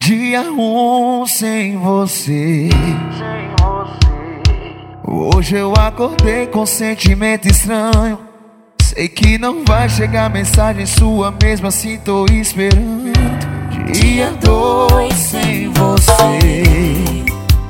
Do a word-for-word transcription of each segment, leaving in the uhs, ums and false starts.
Dia um sem você. Sem você. Hoje eu acordei com sentimento estranho. Sei que não vai chegar mensagem sua, mesmo assim tô esperando. Dia dois sem você.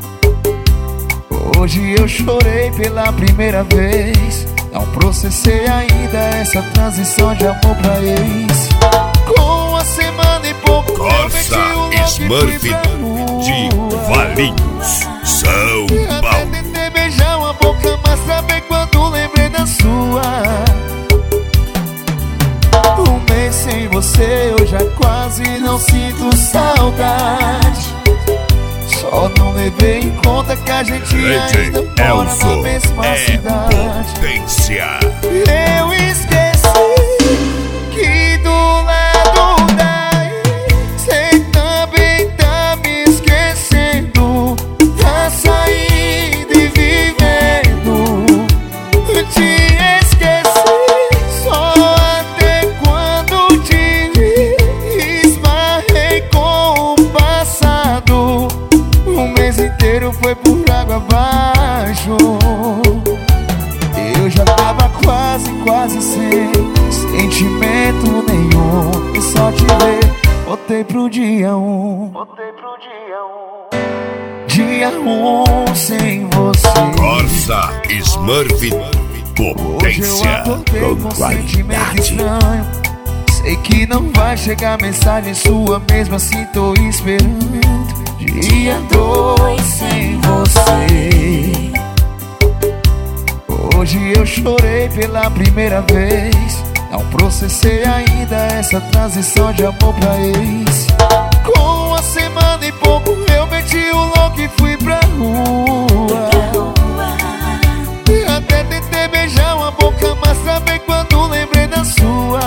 Hoje eu chorei pela primeira vez. Não processei ainda essa transição de amor pra ex. Com uma semana e pouco Corsa Smurf de Valinhos, São Até Paulo. tentei beijar uma boca, mas saber quando lembrei da sua. Um mês sem você eu já quase não sinto saudade. Só não levei em conta que a gente ainda D J mora na Elzo mesma é cidade. potência. Eu esqueci que do lado daí cê também tá me esquecendo. Tá saindo e vivendo. Te esqueci só até quando te vi. Esbarrei com o passado. O mês inteiro foi por água abaixo. Eu já tava quase, quase sem sentimento nenhum. E só te ver, botei pro dia um. Botei pro dia um. Dia um sem você. Corsa Smurf, Hoje eu potência acordei com com sentimento qualidade. estranho. Sei que não vai chegar mensagem sua, mesmo assim tô esperando. Dia dois sem você. Hoje eu chorei pela primeira vez. Não processei ainda essa transição de amor pra ex. Com uma semana e pouco eu meti o louco e fui pra rua. Até tentei beijar uma boca, mas saber quando lembrei da sua.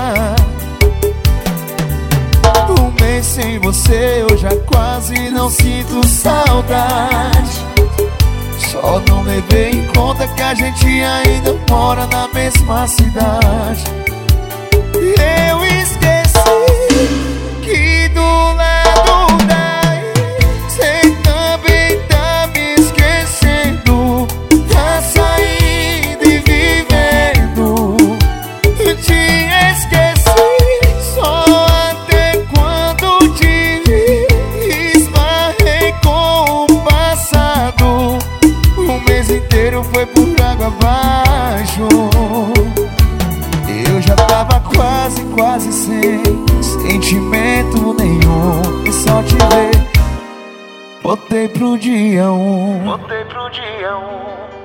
Um mês sem você eu já quase não sinto saudade. Só não levei em conta que a gente ainda mora na mesma cidade. Eu esqueci que do lado daí cê também tá me esquecendo. Tá saindo e vivendo. Te esqueci só até quando te vi. Esbarrei com o passado. O mês inteiro foi por água abaixo. Eu já tava quase, quase sem sentimento nenhum. E só te ver, botei pro dia um. Botei pro dia um.